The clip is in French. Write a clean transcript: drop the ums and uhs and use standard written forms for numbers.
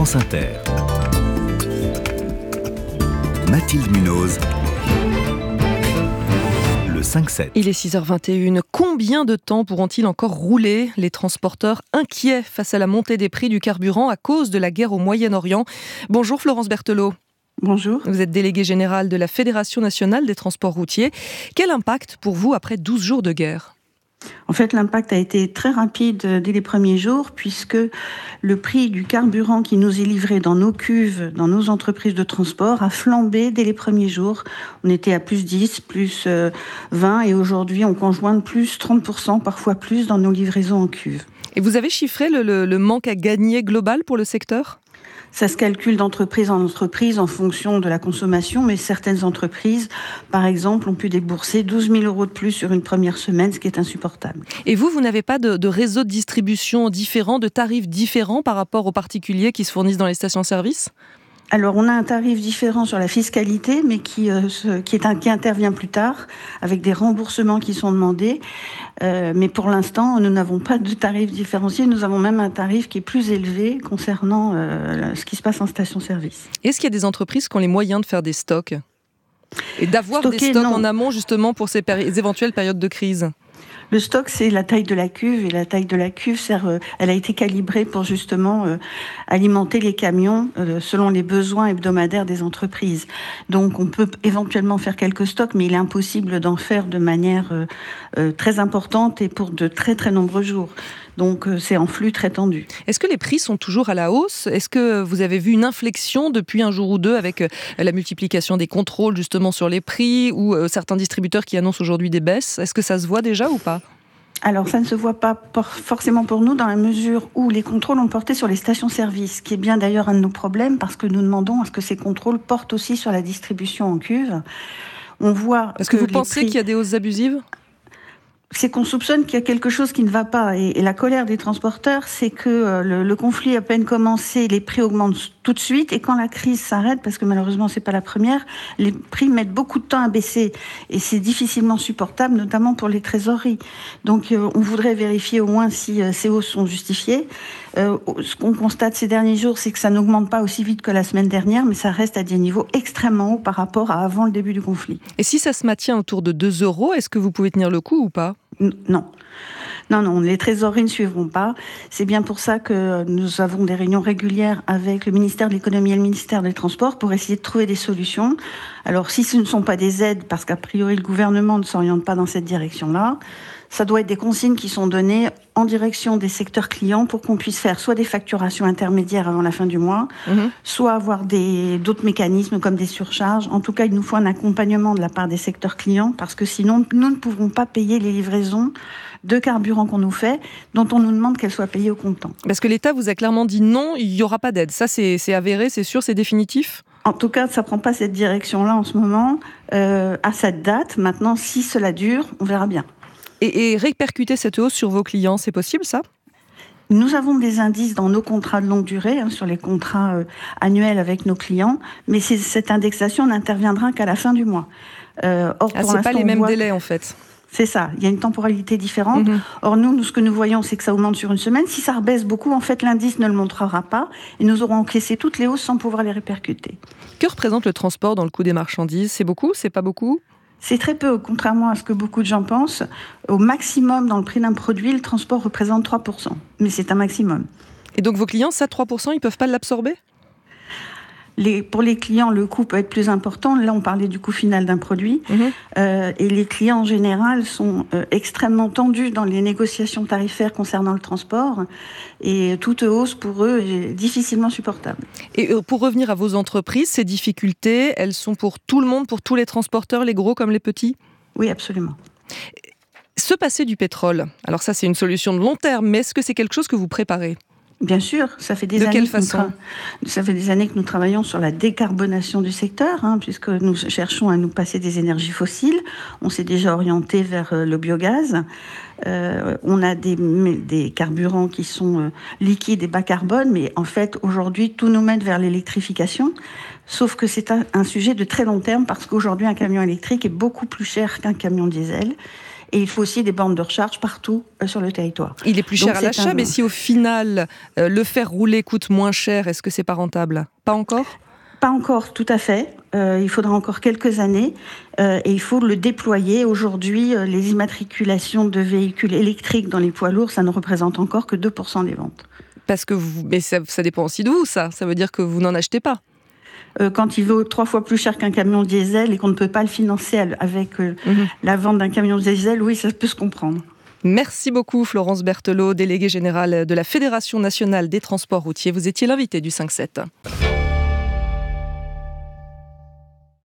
France Inter. Mathilde Munoz. Le 5-7. Il est 6h21. Combien de temps pourront-ils encore rouler? Les transporteurs inquiets face à la montée des prix du carburant à cause de la guerre au Moyen-Orient. Bonjour Florence Berthelot. Bonjour. Vous êtes déléguée générale de la Fédération nationale des transports routiers. Quel impact pour vous après 12 jours de guerre? En fait, l'impact a été très rapide dès les premiers jours, puisque le prix du carburant qui nous est livré dans nos cuves, dans nos entreprises de transport, a flambé dès les premiers jours. On était à plus 10, plus 20, et aujourd'hui, on conjointe plus 30%, parfois plus, dans nos livraisons en cuve. Et vous avez chiffré le manque à gagner global pour le secteur ? Ça se calcule d'entreprise en entreprise en fonction de la consommation, mais certaines entreprises, par exemple, ont pu débourser 12 000 € de plus sur une première semaine, ce qui est insupportable. Et vous n'avez pas de réseau de distribution différent, de tarifs différents par rapport aux particuliers qui se fournissent dans les stations-service ? Alors, on a un tarif différent sur la fiscalité, mais qui intervient plus tard, avec des remboursements qui sont demandés. Mais pour l'instant, nous n'avons pas de tarif différencié. Nous avons même un tarif qui est plus élevé concernant ce qui se passe en station-service. Est-ce qu'il y a des entreprises qui ont les moyens de faire des stocks ? Et d'avoir des stocks en amont, justement, pour ces éventuelles périodes de crise ? Le stock, c'est la taille de la cuve, et la taille de la cuve elle a été calibrée pour justement alimenter les camions selon les besoins hebdomadaires des entreprises. Donc, on peut éventuellement faire quelques stocks, mais il est impossible d'en faire de manière très importante et pour de très très nombreux jours. Donc, c'est en flux très tendu. Est-ce que les prix sont toujours à la hausse ? Est-ce que vous avez vu une inflexion depuis un jour ou deux avec la multiplication des contrôles justement sur les prix ou certains distributeurs qui annoncent aujourd'hui des baisses ? Est-ce que ça se voit déjà ou pas ? Alors, ça ne se voit pas forcément pour nous dans la mesure où les contrôles ont porté sur les stations-service, qui est bien d'ailleurs un de nos problèmes parce que nous demandons à ce que ces contrôles portent aussi sur la distribution en cuve. On voit Est-ce que vous pensez qu'il y a des hausses abusives ? C'est qu'on soupçonne qu'il y a quelque chose qui ne va pas. Et la colère des transporteurs, c'est que le conflit à peine commencé, les prix augmentent tout de suite. Et quand la crise s'arrête, parce que malheureusement, c'est pas la première, les prix mettent beaucoup de temps à baisser. Et c'est difficilement supportable, notamment pour les trésoreries. Donc, on voudrait vérifier au moins si ces hausses sont justifiées. Ce qu'on constate ces derniers jours, c'est que ça n'augmente pas aussi vite que la semaine dernière, mais ça reste à des niveaux extrêmement hauts par rapport à avant le début du conflit. Et si ça se maintient autour de 2 €, est-ce que vous pouvez tenir le coup ou pas ? Non, les trésoreries ne suivront pas. C'est bien pour ça que nous avons des réunions régulières avec le ministère de l'économie et le ministère des Transports pour essayer de trouver des solutions. Alors, si ce ne sont pas des aides, parce qu'a priori le gouvernement ne s'oriente pas dans cette direction-là, ça doit être des consignes qui sont données en direction des secteurs clients pour qu'on puisse faire soit des facturations intermédiaires avant la fin du mois, soit avoir d'autres mécanismes comme des surcharges. En tout cas, il nous faut un accompagnement de la part des secteurs clients parce que sinon, nous ne pouvons pas payer les livraisons de carburant qu'on nous fait, dont on nous demande qu'elles soient payées au comptant. Parce que l'État vous a clairement dit non, il n'y aura pas d'aide. Ça, c'est avéré, c'est sûr, c'est définitif ? En tout cas, ça ne prend pas cette direction-là en ce moment, à cette date. Maintenant, si cela dure, on verra bien. Et répercuter cette hausse sur vos clients, c'est possible ça ? Nous avons des indices dans nos contrats de longue durée, sur les contrats annuels avec nos clients, mais cette indexation n'interviendra qu'à la fin du mois. C'est pas les mêmes délais en fait. C'est ça, il y a une temporalité différente. Or, nous, ce que nous voyons, c'est que ça augmente sur une semaine. Si ça rebaisse beaucoup, en fait, l'indice ne le montrera pas et nous aurons encaissé toutes les hausses sans pouvoir les répercuter. Que représente le transport dans le coût des marchandises ? C'est beaucoup ? C'est pas beaucoup ? C'est très peu, contrairement à ce que beaucoup de gens pensent. Au maximum, dans le prix d'un produit, le transport représente 3%. Mais c'est un maximum. Et donc vos clients, ça, 3%, ils ne peuvent pas l'absorber ? Pour les clients, le coût peut être plus important. Là, on parlait du coût final d'un produit. Et les clients, en général, sont extrêmement tendus dans les négociations tarifaires concernant le transport. Et toute hausse, pour eux, est difficilement supportable. Et pour revenir à vos entreprises, ces difficultés, elles sont pour tout le monde, pour tous les transporteurs, les gros comme les petits ? Oui, absolument. Se passer du pétrole, alors ça, c'est une solution de long terme, mais est-ce que c'est quelque chose que vous préparez ? Bien sûr, ça fait des années que nous travaillons sur la décarbonation du secteur, puisque nous cherchons à nous passer des énergies fossiles. On s'est déjà orienté vers le biogaz. On a des carburants qui sont liquides et bas carbone, mais en fait, aujourd'hui, tout nous mène vers l'électrification. Sauf que c'est un sujet de très long terme, parce qu'aujourd'hui, un camion électrique est beaucoup plus cher qu'un camion diesel. Et il faut aussi des bornes de recharge partout sur le territoire. Il est plus cher à l'achat, mais si au final, le faire rouler coûte moins cher, est-ce que c'est pas rentable ? Pas encore ? Pas encore, tout à fait. Il faudra encore quelques années et il faut le déployer. Aujourd'hui, les immatriculations de véhicules électriques dans les poids lourds, ça ne représente encore que 2% des ventes. Parce que mais ça dépend aussi de vous, ça. Ça veut dire que vous n'en achetez pas. Quand il vaut 3 fois plus cher qu'un camion diesel et qu'on ne peut pas le financer avec la vente d'un camion diesel, oui, ça peut se comprendre. Merci beaucoup Florence Berthelot, déléguée générale de la Fédération nationale des transports routiers. Vous étiez l'invitée du 5-7.